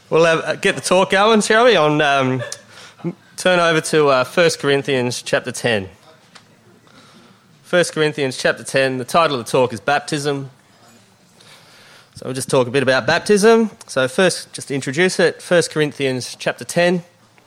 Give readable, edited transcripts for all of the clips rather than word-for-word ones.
We'll get the talk going, shall we? Turn over to 1 Corinthians chapter 10. 1 Corinthians chapter 10, the title of the talk is Baptism. So we'll just talk a bit about baptism. So first, just to introduce it, 1 Corinthians chapter 10.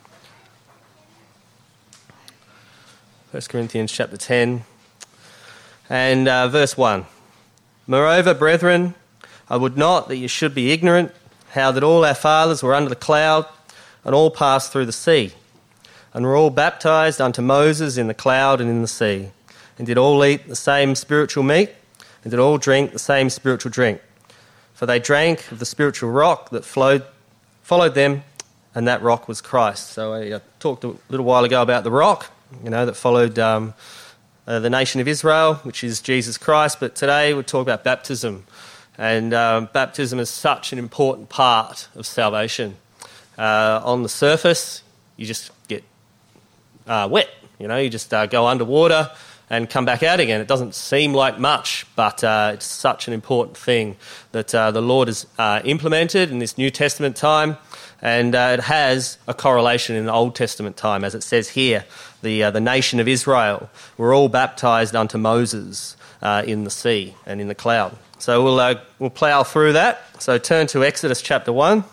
1 Corinthians chapter 10 and verse 1. Moreover, brethren, I would not that you should be ignorant how that all our fathers were under the cloud and all passed through the sea, and were all baptized unto Moses in the cloud and in the sea, and did all eat the same spiritual meat, and did all drink the same spiritual drink. For they drank of the spiritual rock that followed them, and that rock was Christ. So I talked a little while ago about the rock, that followed the nation of Israel, which is Jesus Christ. But today we'll talk about baptism. And baptism is such an important part of salvation. On the surface, you just get wet. You just go underwater and come back out again. It doesn't seem like much, but it's such an important thing that the Lord has implemented in this New Testament time, and it has a correlation in the Old Testament time, as it says here. The nation of Israel were all baptised unto Moses in the sea and in the cloud. So we'll plough through that. So turn to Exodus chapter 1.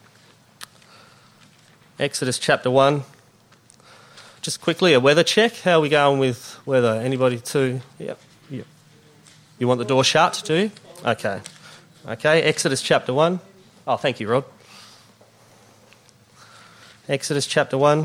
Exodus chapter 1. Just quickly, a weather check. How are we going with weather? Anybody too? Yep. You want the door shut, do you? Okay, Exodus chapter 1. Oh, thank you, Rod. Exodus chapter 1.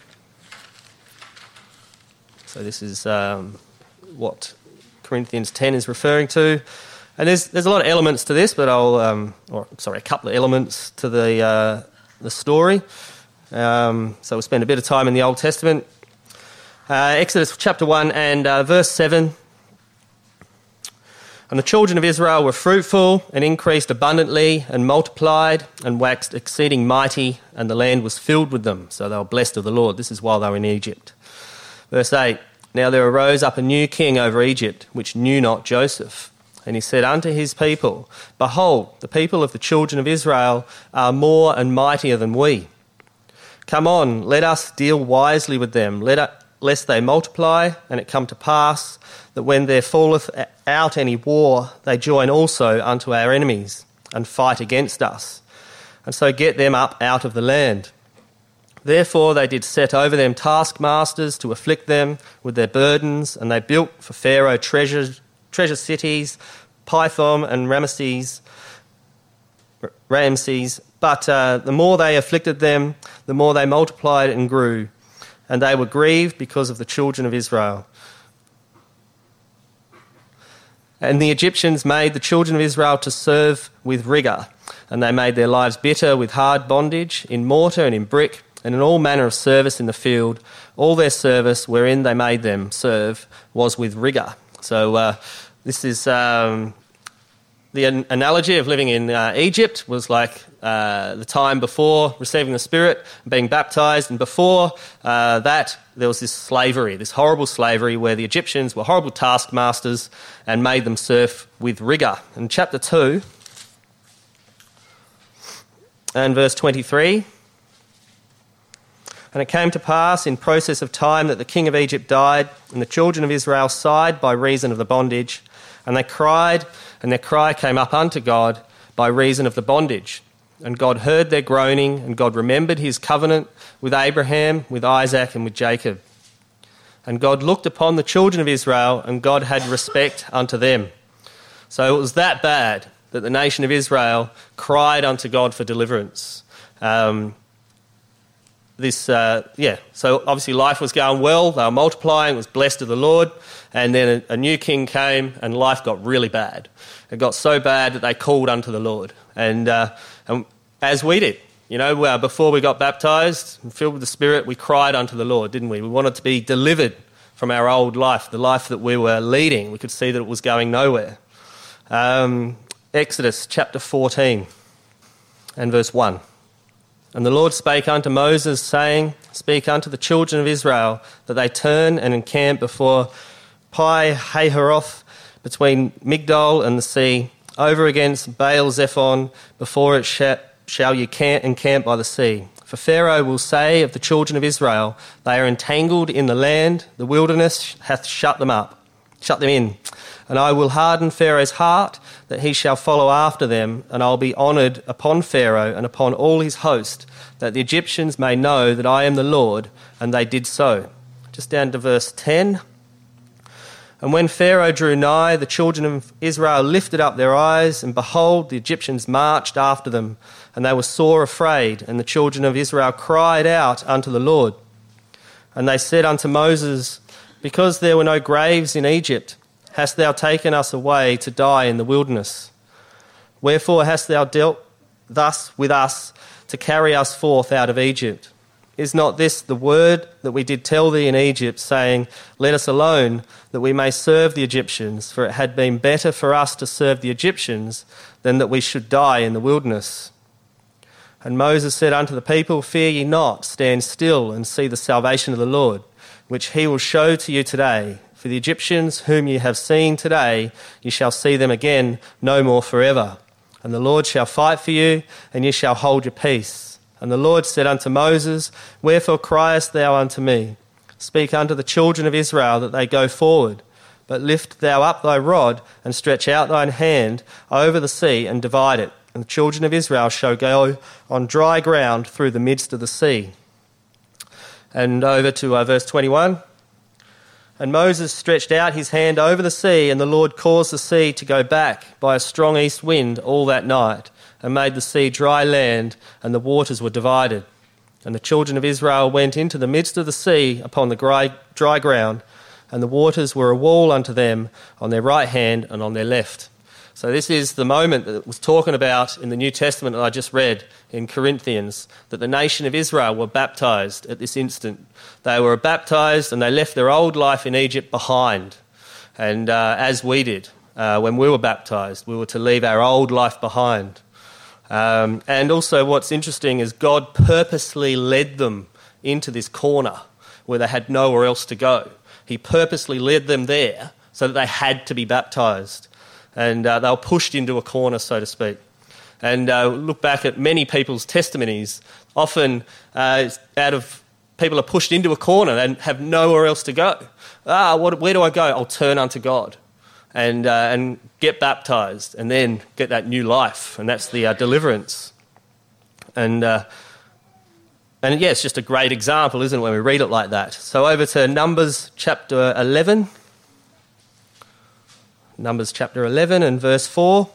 So this is what Corinthians 10 is referring to. And there's a lot of elements to this, but a couple of elements to the story. So we'll spend a bit of time in the Old Testament. Exodus chapter 1 and verse 7. And the children of Israel were fruitful and increased abundantly and multiplied and waxed exceeding mighty, and the land was filled with them. So they were blessed of the Lord. This is while they were in Egypt. Verse 8. Now there arose up a new king over Egypt, which knew not Joseph. And he said unto his people, Behold, the people of the children of Israel are more and mightier than we. Come on, let us deal wisely with them, lest they multiply, and it come to pass that when there falleth out any war, they join also unto our enemies, and fight against us, and so get them up out of the land. Therefore they did set over them taskmasters to afflict them with their burdens, and they built for Pharaoh treasure cities, Pithom and Ramesses. But the more they afflicted them, the more they multiplied and grew, and they were grieved because of the children of Israel. And the Egyptians made the children of Israel to serve with rigour, and they made their lives bitter with hard bondage, in mortar and in brick, and in all manner of service in the field. All their service wherein they made them serve was with rigour. So this is the analogy of living in Egypt was like the time before receiving the Spirit, being baptised, and before that there was this slavery, this horrible slavery where the Egyptians were horrible taskmasters and made them serve with rigour. In chapter 2 and verse 23, And it came to pass in process of time that the king of Egypt died, and the children of Israel sighed by reason of the bondage, and they cried, and their cry came up unto God by reason of the bondage. And God heard their groaning, and God remembered his covenant with Abraham, with Isaac, and with Jacob. And God looked upon the children of Israel, and God had respect unto them. So it was that bad that the nation of Israel cried unto God for deliverance. So obviously life was going well, they were multiplying, it was blessed of the Lord, and then a new king came and life got really bad. It got so bad that they called unto the Lord. And as we did, before we got baptised and filled with the Spirit, we cried unto the Lord, didn't we? We wanted to be delivered from our old life, the life that we were leading. We could see that it was going nowhere. Exodus chapter 14 and verse 1. And the Lord spake unto Moses, saying, Speak unto the children of Israel, that they turn and encamp before Pi-hahiroth, between Migdol and the sea, over against Baal-zephon, before it shall ye encamp by the sea. For Pharaoh will say of the children of Israel, they are entangled in the land, the wilderness hath shut them in. And I will harden Pharaoh's heart, that he shall follow after them, and I'll be honoured upon Pharaoh and upon all his host, that the Egyptians may know that I am the Lord, and they did so. Just down to verse 10. And when Pharaoh drew nigh, the children of Israel lifted up their eyes, and behold, the Egyptians marched after them, and they were sore afraid, and the children of Israel cried out unto the Lord. And they said unto Moses, because there were no graves in Egypt, hast thou taken us away to die in the wilderness? Wherefore hast thou dealt thus with us to carry us forth out of Egypt? Is not this the word that we did tell thee in Egypt, saying, let us alone, that we may serve the Egyptians? For it had been better for us to serve the Egyptians than that we should die in the wilderness. And Moses said unto the people, fear ye not, stand still and see the salvation of the Lord, which he will show to you today. For the Egyptians whom ye have seen today, ye shall see them again no more forever. And the Lord shall fight for you, and ye shall hold your peace. And the Lord said unto Moses, wherefore criest thou unto me? Speak unto the children of Israel that they go forward. But lift thou up thy rod, and stretch out thine hand over the sea, and divide it. And the children of Israel shall go on dry ground through the midst of the sea. And over to verse 21. And Moses stretched out his hand over the sea, and the Lord caused the sea to go back by a strong east wind all that night, and made the sea dry land, and the waters were divided. And the children of Israel went into the midst of the sea upon the dry ground, and the waters were a wall unto them on their right hand and on their left. So this is the moment that it was talking about in the New Testament that I just read in Corinthians, that the nation of Israel were baptised at this instant. They were baptised and they left their old life in Egypt behind. And as we did when we were baptised, we were to leave our old life behind. And also what's interesting is God purposely led them into this corner where they had nowhere else to go. He purposely led them there so that they had to be baptised. And they were pushed into a corner, so to speak. And look back at many people's testimonies. Often out of people are pushed into a corner and have nowhere else to go. Where do I go? I'll turn unto God and get baptised and then get that new life. And that's the deliverance. And yeah, it's just a great example, isn't it, when we read it like that. So over to Numbers chapter 11. Numbers chapter 11 and verse 4.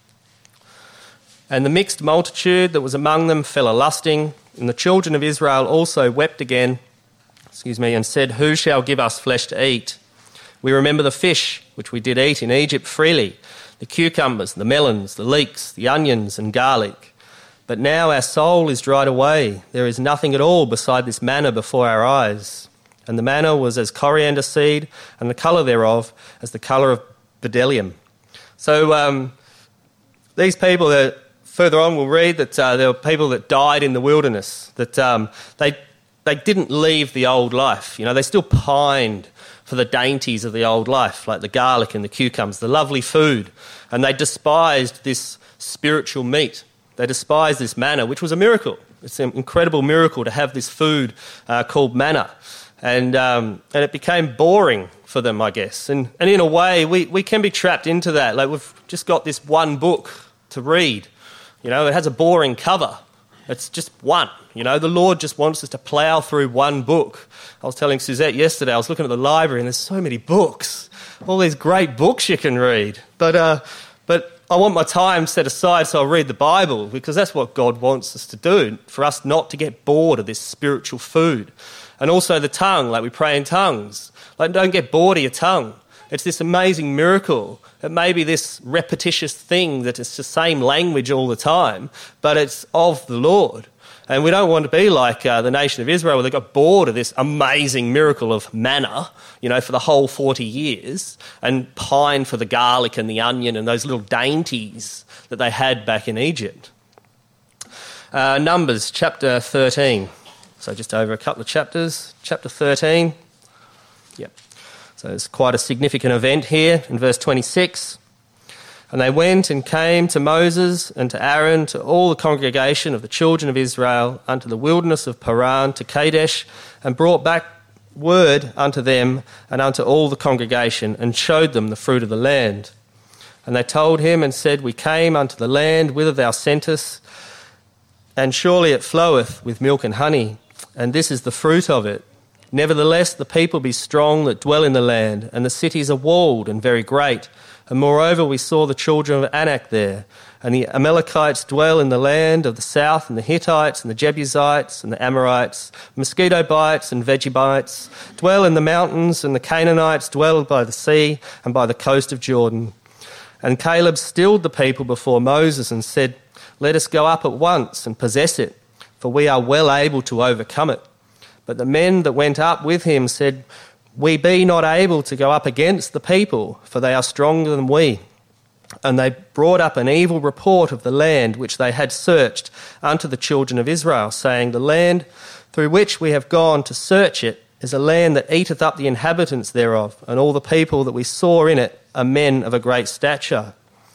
And the mixed multitude that was among them fell a-lusting, and the children of Israel also wept again, and said, who shall give us flesh to eat? We remember the fish which we did eat in Egypt freely, the cucumbers, the melons, the leeks, the onions and garlic. But now our soul is dried away. There is nothing at all beside this manna before our eyes. And the manna was as coriander seed, and the colour thereof as the colour of bdellium. So these people, that further on we'll read that there were people that died in the wilderness, that they didn't leave the old life. They still pined for the dainties of the old life, like the garlic and the cucumbers, the lovely food. And they despised this spiritual meat. They despised this manna, which was a miracle. It's an incredible miracle to have this food called manna. And it became boring for them, I guess. And in a way, we can be trapped into that. Like, we've just got this one book to read. It has a boring cover. It's just one. The Lord just wants us to plough through one book. I was telling Suzette yesterday, I was looking at the library and there's so many books. All these great books you can read. But I want my time set aside so I'll read the Bible, because that's what God wants us to do, for us not to get bored of this spiritual food. And also the tongue, like we pray in tongues. Like, don't get bored of your tongue. It's this amazing miracle. It may be this repetitious thing that it's the same language all the time, but it's of the Lord. And we don't want to be like the nation of Israel, where they got bored of this amazing miracle of manna, for the whole 40 years, and pine for the garlic and the onion and those little dainties that they had back in Egypt. Numbers chapter 13. So just over a couple of chapters. Chapter 13. Yep. So it's quite a significant event here in verse 26. And they went and came to Moses and to Aaron, to all the congregation of the children of Israel, unto the wilderness of Paran, to Kadesh, and brought back word unto them and unto all the congregation, and showed them the fruit of the land. And they told him and said, We came unto the land whither thou sentest, and surely it floweth with milk and honey, and this is the fruit of it. Nevertheless, the people be strong that dwell in the land, and the cities are walled and very great. And moreover, we saw the children of Anak there, and the Amalekites dwell in the land of the south, and the Hittites, and the Jebusites, and the Amorites, mosquito bites and Vegebites dwell in the mountains, and the Canaanites dwell by the sea and by the coast of Jordan. And Caleb stilled the people before Moses and said, Let us go up at once and possess it, for we are well able to overcome it. But the men that went up with him said, We be not able to go up against the people, for they are stronger than we. And they brought up an evil report of the land which they had searched unto the children of Israel, saying, The land through which we have gone to search it is a land that eateth up the inhabitants thereof, and all the people that we saw in it are men of a great stature.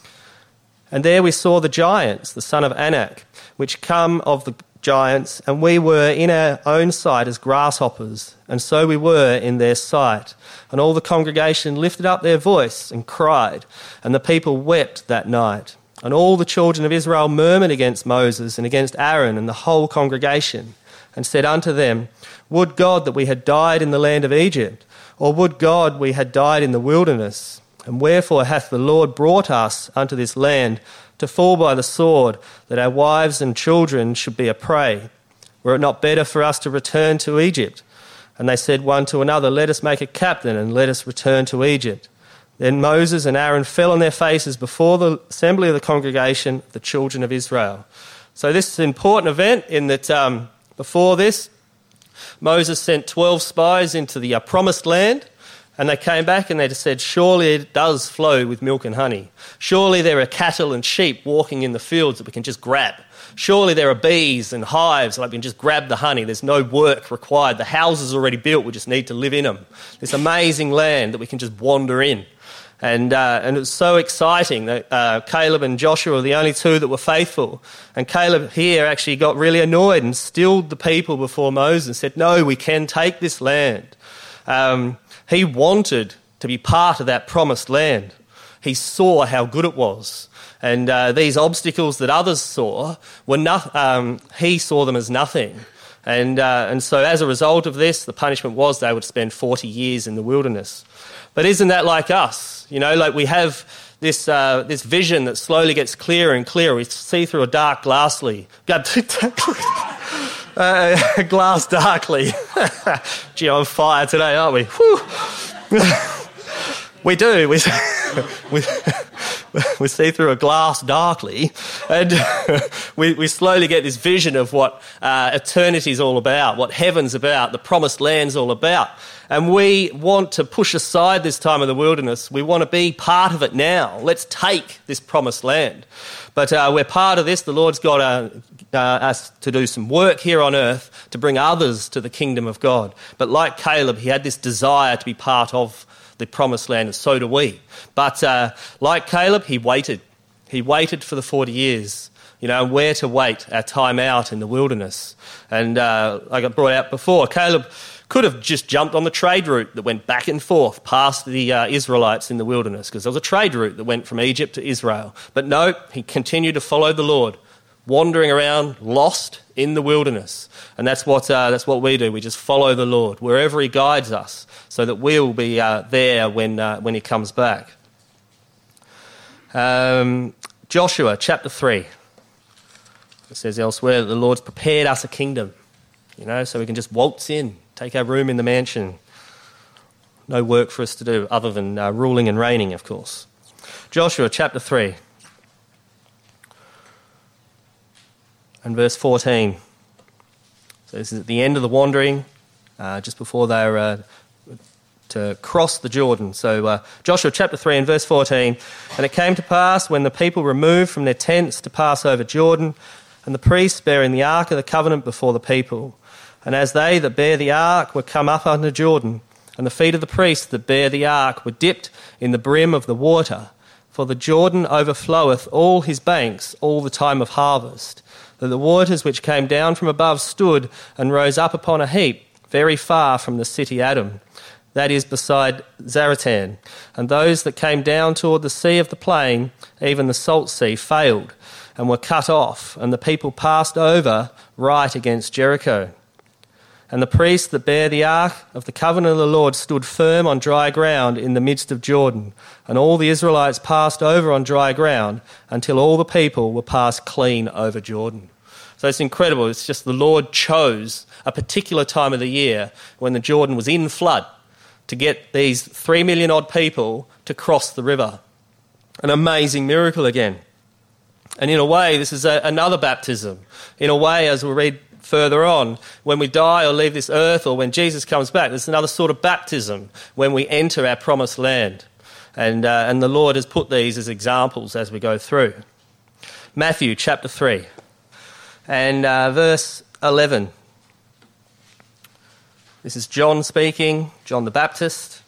And there we saw the giants, the son of Anak, which come of the giants, and we were in our own sight as grasshoppers, and so we were in their sight. And all the congregation lifted up their voice and cried, and the people wept that night. And all the children of Israel murmured against Moses and against Aaron and the whole congregation, and said unto them, Would God that we had died in the land of Egypt, or would God we had died in the wilderness? And wherefore hath the Lord brought us unto this land, to fall by the sword, that our wives and children should be a prey? Were it not better for us to return to Egypt? And they said one to another, Let us make a captain, and let us return to Egypt. Then Moses and Aaron fell on their faces before the assembly of the congregation of the children of Israel. So this is an important event in that before this, Moses sent 12 spies into the promised land, and they came back and they just said, Surely it does flow with milk and honey. Surely there are cattle and sheep walking in the fields that we can just grab. Surely there are bees and hives, like we can just grab the honey. There's no work required. The houses are already built. We just need to live in them. This amazing land that we can just wander in. And it was so exciting that Caleb and Joshua were the only two that were faithful. And Caleb here actually got really annoyed and stilled the people before Moses and said, No, we can take this land. He wanted to be part of that promised land. He saw how good it was. And these obstacles that others saw, he saw them as nothing. And so as a result of this, the punishment was they would spend 40 years in the wilderness. But isn't that like us? You know, like we have this vision that slowly gets clearer and clearer. We see through a dark glassly. Glass darkly. Gee, I'm on fire today, aren't we? Whew. We do. We see through a glass darkly, and we slowly get this vision of what eternity's all about, what heaven's about, the promised land's all about. And we want to push aside this time of the wilderness. We want to be part of it now. Let's take this promised land. But we're part of this. The Lord's got us to do some work here on earth to bring others to the kingdom of God. But like Caleb, he had this desire to be part of the promised land, and so do we. But like Caleb, he waited. He waited for the 40 years. You know, where to wait, our time out in the wilderness. And like I brought out before, Caleb could have just jumped on the trade route that went back and forth past the Israelites in the wilderness, because there was a trade route that went from Egypt to Israel. But no, he continued to follow the Lord, wandering around lost in the wilderness. And that's what we do. We just follow the Lord wherever he guides us, so that we'll be there when he comes back. Joshua chapter 3. It says elsewhere that the Lord's prepared us a kingdom, you know, so we can just waltz in, take our room in the mansion. No work for us to do other than ruling and reigning, of course. Joshua chapter 3 and verse 14. So this is at the end of the wandering, just before they were to cross the Jordan. So Joshua chapter 3 and verse 14. And it came to pass, when the people removed from their tents to pass over Jordan, and the priests bearing the ark of the covenant before the people, and as they that bear the ark were come up unto Jordan, and the feet of the priests that bear the ark were dipped in the brim of the water, For the Jordan overfloweth all his banks all the time of harvest, that the waters which came down from above stood and rose up upon a heap very far from the city Adam, that is beside Zaratan. And those that came down toward the sea of the plain, even the salt sea, failed and were cut off, and the people passed over right against Jericho. And the priests that bare the ark of the covenant of the Lord stood firm on dry ground in the midst of Jordan, and all the Israelites passed over on dry ground until all the people were passed clean over Jordan. So it's incredible. It's just the Lord chose a particular time of the year when the Jordan was in flood to get these 3 million odd people to cross the river. An amazing miracle again. And in a way, this is another baptism. In a way, as we'll read further on, when we die or leave this earth, or when Jesus comes back, there's another sort of baptism when we enter our promised land. And the Lord has put these as examples as we go through. Matthew chapter 3 and verse 11. This is John speaking, John the Baptist.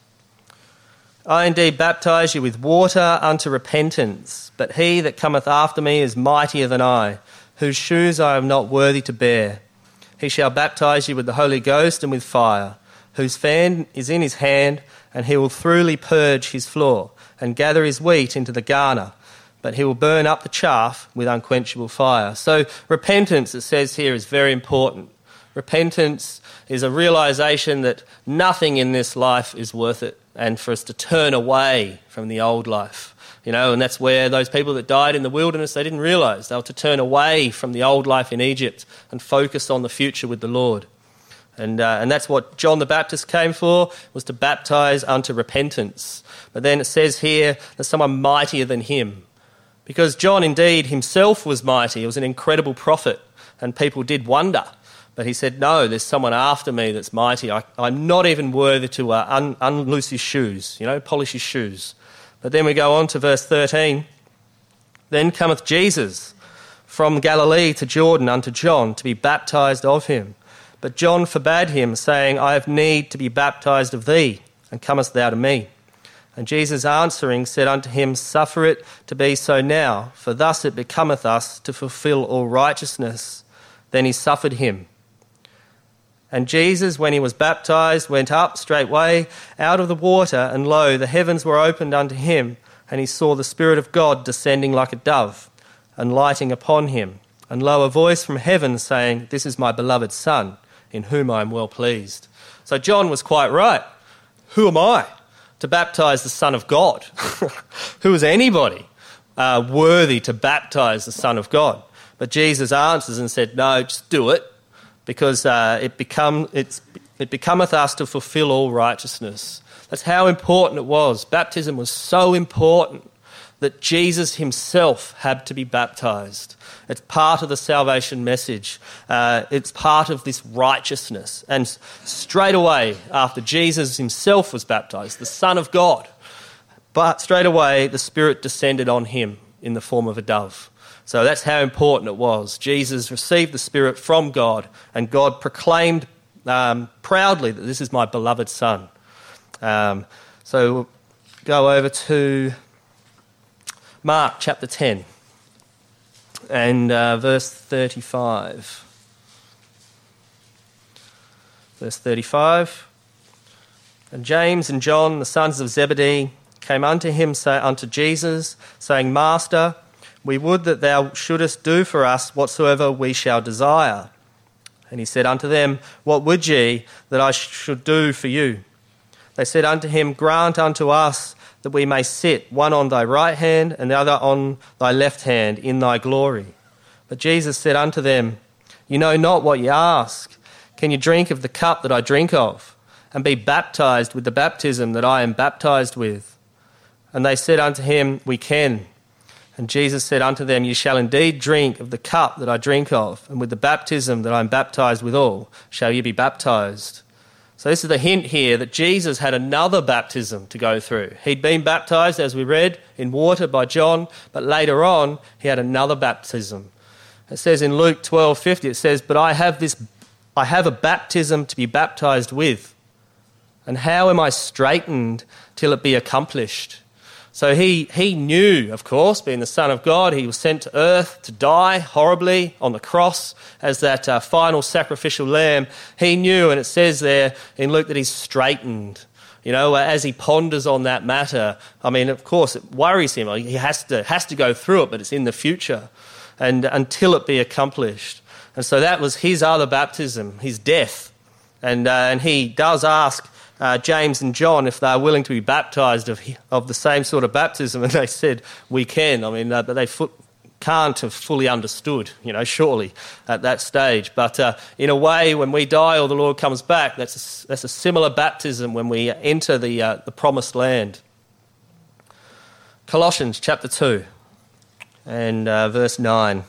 I indeed baptize you with water unto repentance, but he that cometh after me is mightier than I, whose shoes I am not worthy to bear. He shall baptize you with the Holy Ghost and with fire, whose fan is in his hand, and he will thoroughly purge his floor, and gather his wheat into the garner, but he will burn up the chaff with unquenchable fire. So repentance, it says here, is very important. Repentance is a realisation that nothing in this life is worth it, and for us to turn away from the old life. And that's where those people that died in the wilderness, they didn't realise. They were to turn away from the old life in Egypt and focus on the future with the Lord. And that's what John the Baptist came for, was to baptise unto repentance. But then it says here there's someone mightier than him. Because John indeed himself was mighty. He was an incredible prophet, and people did wonder. But he said, no, there's someone after me that's mighty. I'm not even worthy to unloose his shoes, polish his shoes. But then we go on to verse 13. Then cometh Jesus from Galilee to Jordan unto John to be baptized of him. But John forbade him, saying, I have need to be baptized of thee, and comest thou to me? And Jesus answering said unto him, Suffer it to be so now, for thus it becometh us to fulfil all righteousness. Then he suffered him. And Jesus, when he was baptized, went up straightway out of the water, and lo, the heavens were opened unto him, and he saw the Spirit of God descending like a dove, and lighting upon him. And lo, a voice from heaven saying, This is my beloved Son, in whom I am well pleased. So John was quite right. Who am I to baptize the Son of God? Who is anybody worthy to baptize the Son of God? But Jesus answers and said, no, just do it, because it becometh us to fulfil all righteousness. That's how important it was. Baptism was so important that Jesus himself had to be baptized. It's part of the salvation message. It's part of this righteousness. And straight away, after Jesus himself was baptized, the Son of God, but straight away the Spirit descended on him in the form of a dove. So that's how important it was. Jesus received the Spirit from God, and God proclaimed proudly that this is my beloved Son. So we'll go over to Mark chapter 10 and verse 35. Verse 35. And James and John, the sons of Zebedee, came unto him, unto Jesus, saying, Master, we would that thou shouldest do for us whatsoever we shall desire. And he said unto them, What would ye that I should do for you? They said unto him, Grant unto us that we may sit, one on thy right hand and the other on thy left hand, in thy glory. But Jesus said unto them, You know not what ye ask. Can you drink of the cup that I drink of, and be baptized with the baptism that I am baptized with? And they said unto him, We can. And Jesus said unto them, Ye shall indeed drink of the cup that I drink of, and with the baptism that I am baptized withal shall ye be baptized. So this is the hint here that Jesus had another baptism to go through. He'd been baptized, as we read, in water by John, but later on he had another baptism. It says in Luke 12:50, it says, But I have a baptism to be baptized with, and how am I straitened till it be accomplished? So he knew, of course, being the Son of God, he was sent to earth to die horribly on the cross as that final sacrificial lamb. He knew, and it says there in Luke that he's straightened. As he ponders on that matter, I mean, of course, it worries him. He has to go through it, but it's in the future, and until it be accomplished. And so that was his other baptism, his death. And he does ask James and John if they're willing to be baptised of the same sort of baptism, and they said, we can. I mean, but they can't have fully understood, surely at that stage. But in a way, when we die or the Lord comes back, that's a similar baptism when we enter the promised land. Colossians chapter 2 and verse 9.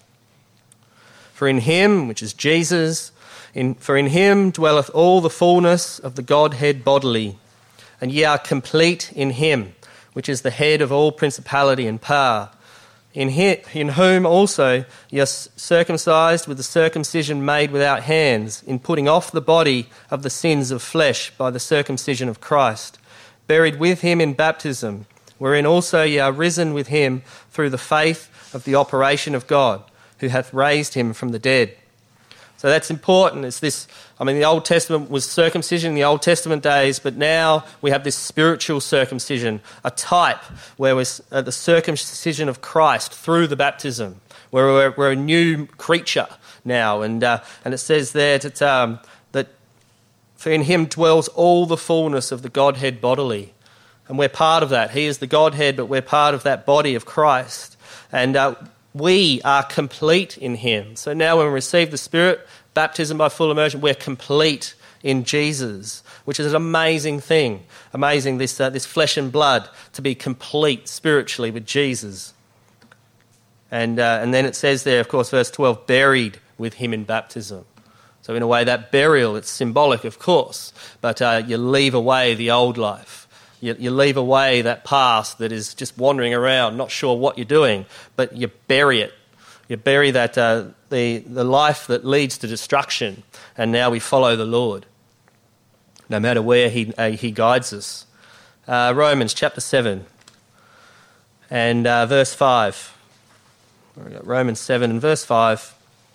For in him, which is Jesus, for in him dwelleth all the fullness of the Godhead bodily, and ye are complete in him, which is the head of all principality and power, in whom also ye are circumcised with the circumcision made without hands, in putting off the body of the sins of flesh by the circumcision of Christ, buried with him in baptism, wherein also ye are risen with him through the faith of the operation of God, who hath raised him from the dead. So that's important. It's this. I mean, the Old Testament was circumcision in the Old Testament days, but now we have this spiritual circumcision, a type where we're the circumcision of Christ through the baptism, where we're a new creature now. And it says there that for in him dwells all the fullness of the Godhead bodily. And we're part of that. He is the Godhead, but we're part of that body of Christ. And we are complete in him. So now when we receive the Spirit, baptism by full immersion, we're complete in Jesus, which is an amazing thing. Amazing, this flesh and blood to be complete spiritually with Jesus. And then it says there, of course, verse 12, buried with him in baptism. So in a way, that burial, it's symbolic, of course, but you leave away the old life. You leave away that past that is just wandering around, not sure what you're doing, but you bury it. You bury that the life that leads to destruction, and now we follow the Lord, no matter where he guides us. Romans chapter 7 and verse 5. Romans 7 and verse 5.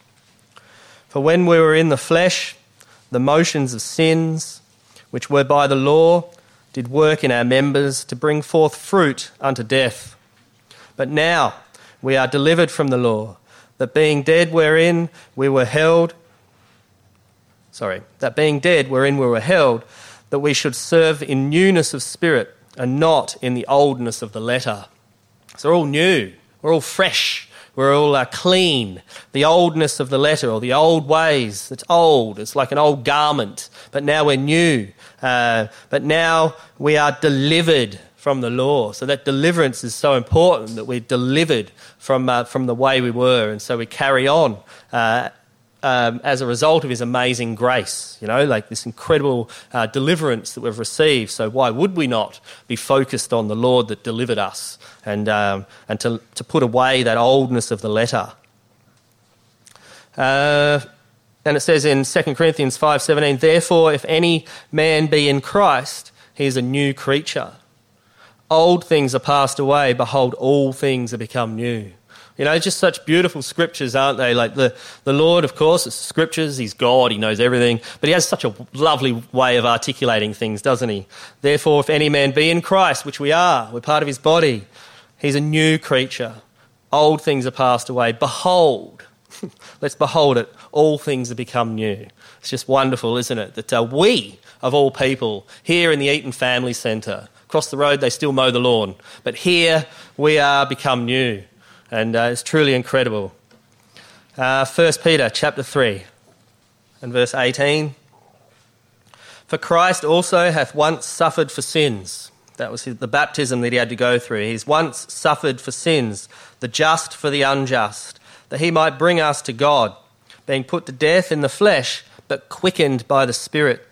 For when we were in the flesh, the motions of sins, which were by the law, did work in our members to bring forth fruit unto death. But now we are delivered from the law, that being dead wherein we were held, that we should serve in newness of spirit and not in the oldness of the letter. So we're all new, we're all fresh, we're all clean. The oldness of the letter, or the old ways, it's old, it's like an old garment, but now we're new. But now we are delivered from the law. So that deliverance is so important, that we're delivered from the way we were, and so we carry on as a result of his amazing grace, like this incredible deliverance that we've received. So why would we not be focused on the Lord that delivered us and to put away that oldness of the letter? And it says in 2 Corinthians 5:17, therefore, if any man be in Christ, he is a new creature. Old things are passed away, behold, all things are become new. Just such beautiful scriptures, aren't they? Like the Lord, of course, it's scriptures, he's God, he knows everything, but he has such a lovely way of articulating things, doesn't he? Therefore, if any man be in Christ, which we are, we're part of his body, he's a new creature. Old things are passed away, behold, let's behold it, all things have become new. It's just wonderful, isn't it? That we, of all people, here in the Eaton Family Centre, across the road they still mow the lawn, but here we are become new. And it's truly incredible. 1 Peter chapter 3 and verse 18. For Christ also hath once suffered for sins. That was the baptism that he had to go through. He's once suffered for sins, the just for the unjust, that he might bring us to God, being put to death in the flesh, but quickened by the Spirit.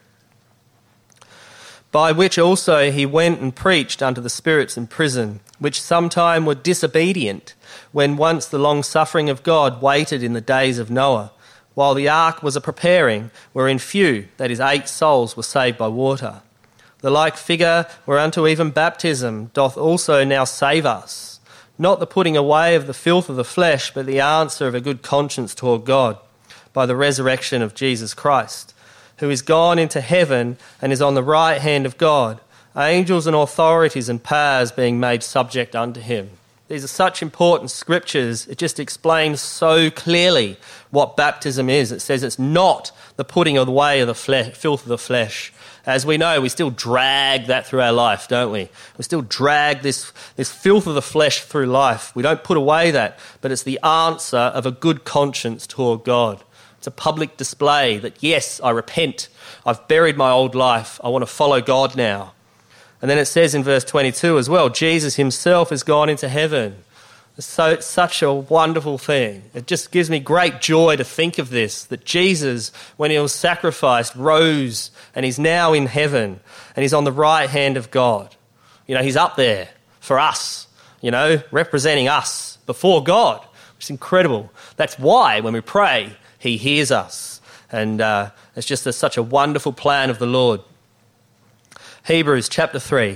By which also he went and preached unto the spirits in prison, which sometime were disobedient, when once the long suffering of God waited in the days of Noah, while the ark was a preparing, wherein few, that is 8 souls, were saved by water. The like figure whereunto even baptism doth also now save us, not the putting away of the filth of the flesh, but the answer of a good conscience toward God, by the resurrection of Jesus Christ, who is gone into heaven and is on the right hand of God, angels and authorities and powers being made subject unto him. These are such important scriptures. It just explains so clearly what baptism is. It says it's not the putting away of the filth of the flesh. As we know, we still drag that through our life, don't we? We still drag this filth of the flesh through life. We don't put away that, but it's the answer of a good conscience toward God. It's a public display that, yes, I repent. I've buried my old life. I want to follow God now. And then it says in verse 22 as well, Jesus himself has gone into heaven. So it's such a wonderful thing. It just gives me great joy to think of this, that Jesus, when he was sacrificed, rose and he's now in heaven and he's on the right hand of God. You know, he's up there for us, you know, representing us before God. It's incredible. That's why when we pray, he hears us. And it's just such a wonderful plan of the Lord. Hebrews chapter 3.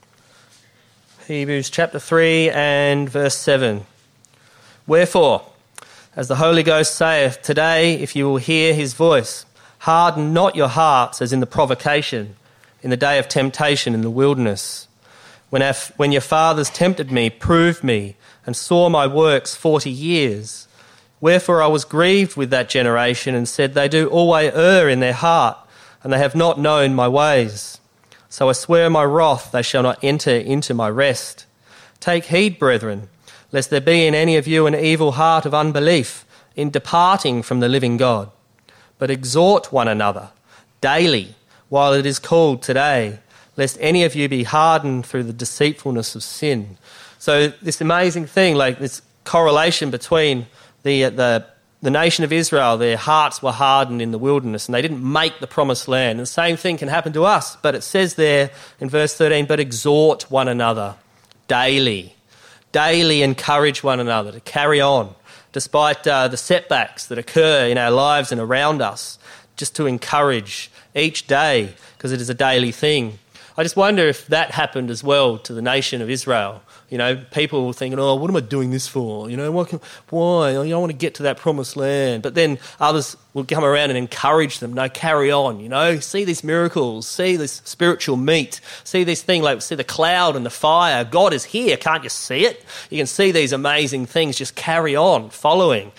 Hebrews chapter 3 and verse 7. Wherefore, as the Holy Ghost saith, today, if you will hear his voice, harden not your hearts as in the provocation, in the day of temptation in the wilderness, when your fathers tempted me, proved me, and saw my works 40 years. Wherefore I was grieved with that generation, and said, they do always err in their heart, and they have not known my ways. So I swear in my wrath, they shall not enter into my rest. Take heed, brethren, lest there be in any of you an evil heart of unbelief in departing from the living God. But exhort one another daily, while it is called today, lest any of you be hardened through the deceitfulness of sin. So this amazing thing, like this correlation between the nation of Israel, their hearts were hardened in the wilderness and they didn't make the promised land. And the same thing can happen to us. But it says there in verse 13, but exhort one another daily. Daily encourage one another to carry on, despite the setbacks that occur in our lives and around us, just to encourage each day, because it is a daily thing. I just wonder if that happened as well to the nation of Israel. You know, people were thinking, oh, what am I doing this for? You know, why? I want to get to that promised land. But then others will come around and encourage them. No, carry on, you know. See these miracles. See this spiritual meat. See this thing, like see the cloud and the fire. God is here. Can't you see it? You can see these amazing things. Just carry on following.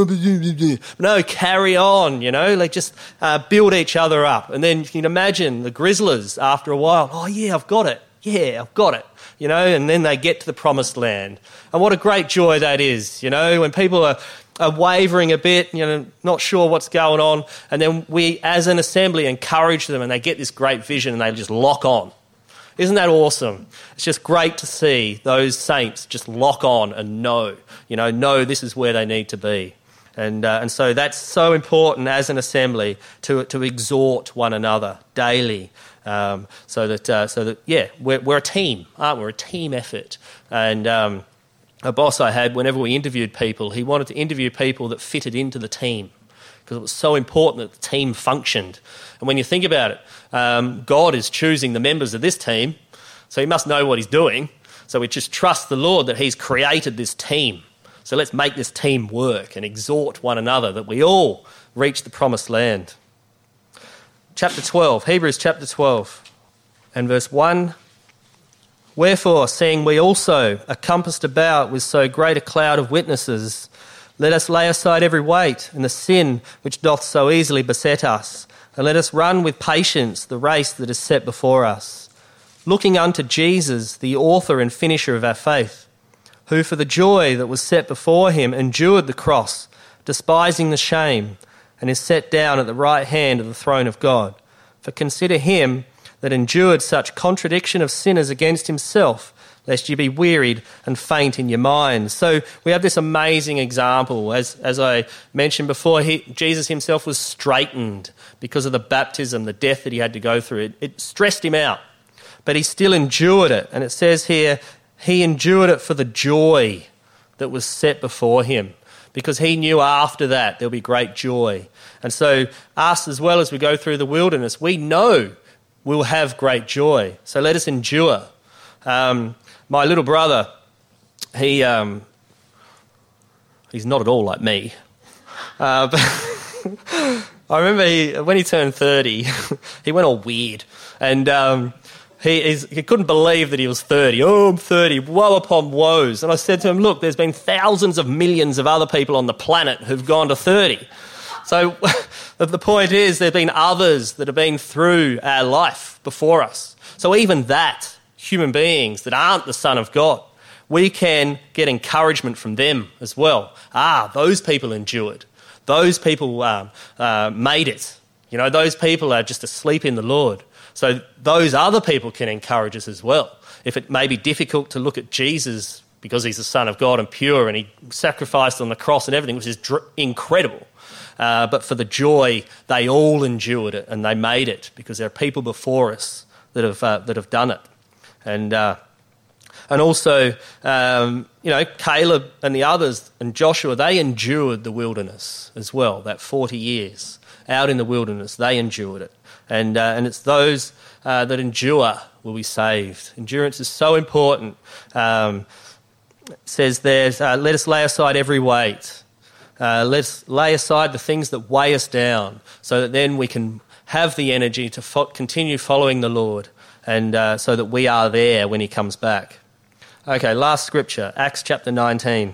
No, carry on, you know. Like just build each other up. And then you can imagine the Grizzlies after a while. Oh, yeah, I've got it. Yeah, I've got it. You know, and then they get to the promised land. And what a great joy that is, you know, when people are wavering a bit, you know, not sure what's going on, and then we as an assembly encourage them and they get this great vision and they just lock on. Isn't that awesome? It's just great to see those saints just lock on and know this is where they need to be. And so that's so important as an assembly to exhort one another daily. So that we're a team, aren't we? We're a team effort. And a boss I had, whenever we interviewed people, he wanted to interview people that fitted into the team because it was so important that the team functioned. And when you think about it, God is choosing the members of this team, so he must know what he's doing. So we just trust the Lord that he's created this team. So let's make this team work and exhort one another that we all reach the promised land. Chapter 12, Hebrews chapter 12 and verse 1. Wherefore, seeing we also are compassed about with so great a cloud of witnesses, let us lay aside every weight and the sin which doth so easily beset us, and let us run with patience the race that is set before us, looking unto Jesus, the author and finisher of our faith, who for the joy that was set before him endured the cross, despising the shame, and is set down at the right hand of the throne of God. For consider him that endured such contradiction of sinners against himself, lest you be wearied and faint in your minds. So we have this amazing example. As I mentioned before, Jesus himself was straitened because of the baptism, the death that he had to go through. It stressed him out, but he still endured it. And it says here, he endured it for the joy that was set before him, because he knew after that there'll be great joy. And so us, as well as we go through the wilderness, we know we'll have great joy. So let us endure. My little brother, he's not at all like me. But I remember when he turned 30, he went all weird. And he couldn't believe that he was 30. Oh, I'm 30, woe upon woes. And I said to him, look, there's been thousands of millions of other people on the planet who've gone to 30. So the point is there have been others that have been through our life before us. So even that, human beings that aren't the Son of God, we can get encouragement from them as well. Those people endured. Those people made it. Those people are just asleep in the Lord. So those other people can encourage us as well. If it may be difficult to look at Jesus because he's the Son of God and pure and he sacrificed on the cross and everything, which is incredible. But for the joy, they all endured it and they made it because there are people before us that have done it. And also, Caleb and the others and Joshua, they endured the wilderness as well, that 40 years out in the wilderness, they endured it. And it's those that endure will be saved. Endurance is so important. It says there, let us lay aside every weight. Let's lay aside the things that weigh us down so that then we can have the energy to continue following the Lord and so that we are there when he comes back. Okay, last scripture, Acts chapter 19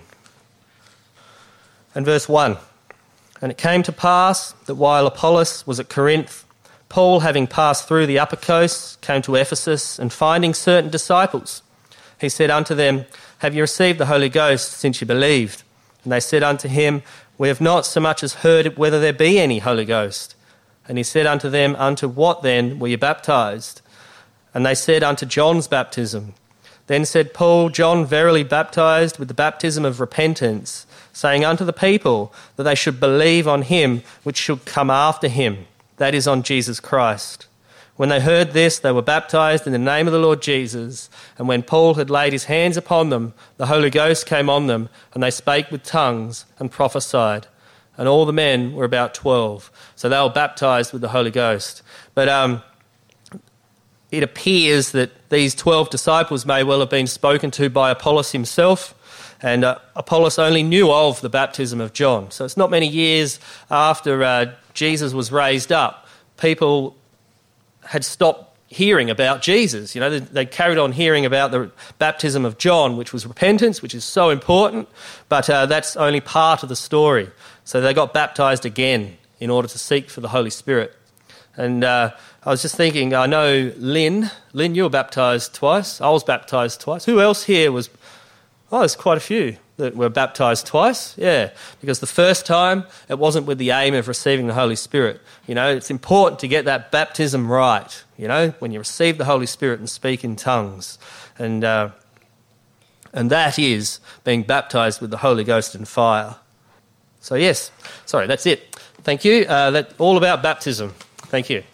and verse 1. And it came to pass that while Apollos was at Corinth, Paul, having passed through the upper coast, came to Ephesus, and finding certain disciples, he said unto them, Have you received the Holy Ghost since you believed? And they said unto him, We have not so much as heard whether there be any Holy Ghost. And he said unto them, Unto what then were you baptized? And they said, Unto John's baptism. Then said Paul, John verily baptized with the baptism of repentance, saying unto the people that they should believe on him which should come after him, that is, on Jesus Christ. When they heard this, they were baptized in the name of the Lord Jesus. And when Paul had laid his hands upon them, the Holy Ghost came on them, and they spake with tongues and prophesied. And all the men were about 12. So they were baptized with the Holy Ghost. But it appears that these 12 disciples may well have been spoken to by Apollos himself. And Apollos only knew of the baptism of John. So it's not many years after Jesus was raised up, people had stopped hearing about Jesus. They carried on hearing about the baptism of John, which was repentance, which is so important, but that's only part of the story. So they got baptized again in order to seek for the Holy Spirit. And I was just thinking, I know Lynn, you were baptized twice. I was baptized twice. Who else here was... Oh, there's quite a few that were baptised twice, yeah, because the first time it wasn't with the aim of receiving the Holy Spirit. It's important to get that baptism right, when you receive the Holy Spirit and speak in tongues. And that is being baptised with the Holy Ghost and fire. So yes, sorry, that's it. Thank you. That's all about baptism. Thank you.